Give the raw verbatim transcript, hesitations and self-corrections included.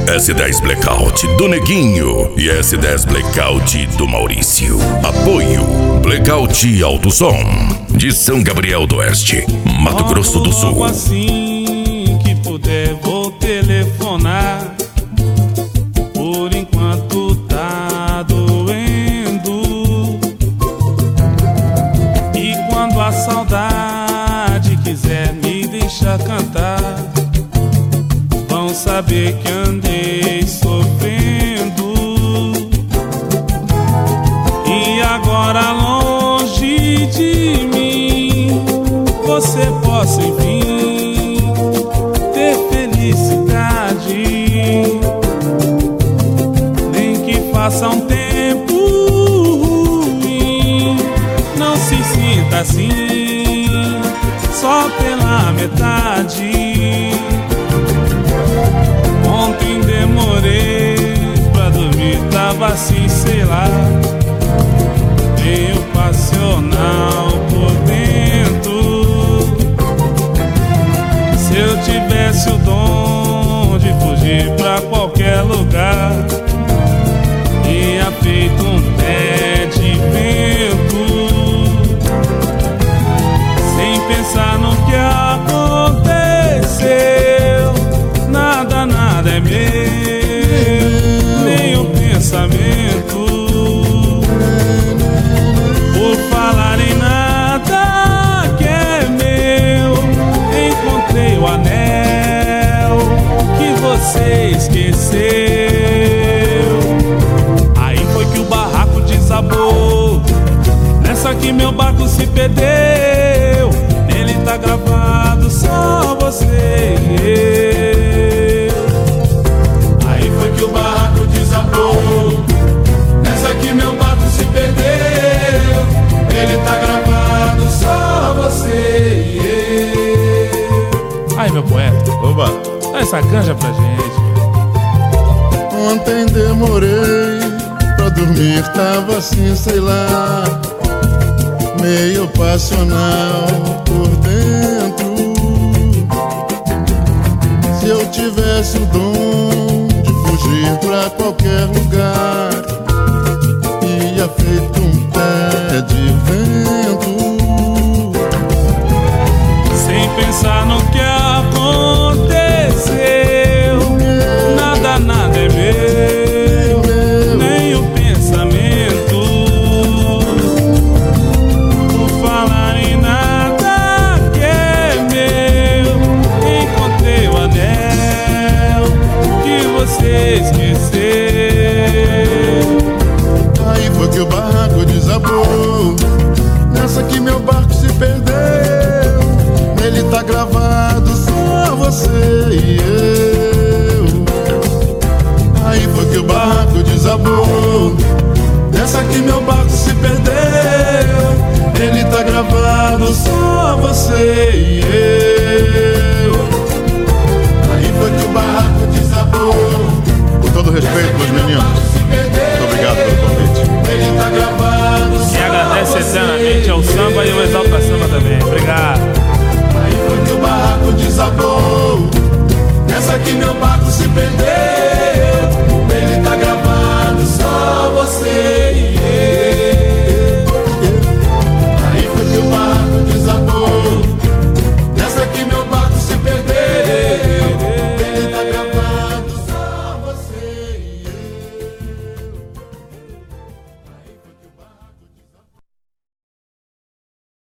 S dez Blackout do Neguinho e S dez Blackout do Maurício. Apoio Blackout Alto Som de São Gabriel do Oeste, Mato Grosso do Sul. Logo assim que puder vou telefonar. Por enquanto tá doendo. E quando a saudade quiser me deixar cantar, vão saber que andei sofrendo. E agora longe de mim, você possa enfim ter felicidade. Nem que faça um tempo ruim, não se sinta assim só pela metade. Ontem demorei pra dormir, tava assim, sei lá, meio passional por dentro. Se eu tivesse o dom de fugir pra qualquer lugar, ia feito um pé de vento, sem pensar no que aconteceu. Nada, nada é meu, nem o pensamento. Por falar em nada que é meu, encontrei o anel que você esqueceu. Aí foi que o barraco desabou, nessa que meu barco se perdeu. Nele tá gravado só você e eu. Aí foi que o barraco desabou, nessa que meu barco se perdeu. Ele tá gravado só você e eu. Aí, meu poeta, Oba! dá essa canja pra gente. Ontem demorei pra dormir, tava assim, sei lá, meio passional por dentro. Se eu tivesse o dom de fugir pra qualquer lugar, ia feito um pé de vento, Sem pensar no que aconteceu. Nada, nada é meu, nem o pensamento. Por falar em nada que é meu, encontrei o anel que você esqueceu. Aí foi que o barco desabou, nessa que meu barco se perdeu. Nele tá gravado só você e eu. Aí foi que o barco desabou, nessa que meu barco se perdeu. Nele tá gravado só você e eu. Aí foi que o barco desabou. Com todo respeito, meus meninos, muito obrigado pelo convite. Quem agradece eternamente ao samba e o Exalta Samba também. Obrigado.